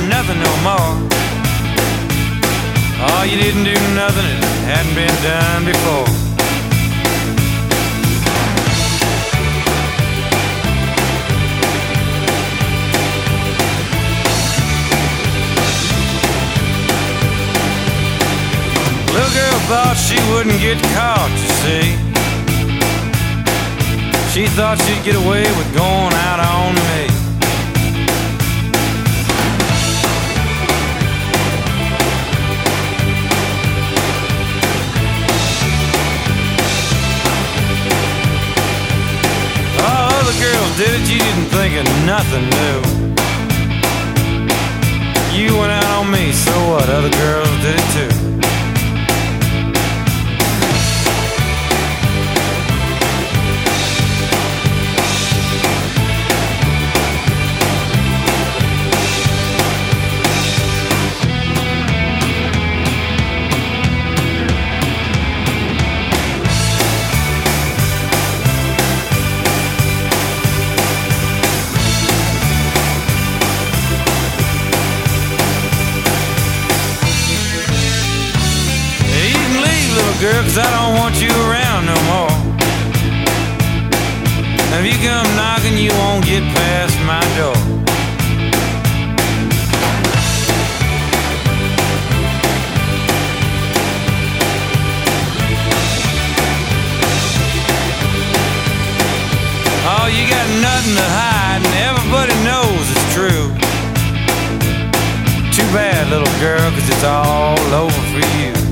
nothing no more. Oh, you didn't do nothing that hadn't been done before. Little girl thought she wouldn't get caught, you see. She thought she'd get away with going out on me. Oh, other girls did it, you didn't think of nothing new. You went out on me, so what? Other girls did it too. Girl, 'cause I don't want you around no more. If you come knocking, you won't get past my door. Oh, you got nothing to hide, and everybody knows it's true. Too bad, little girl, 'cause it's all over for you.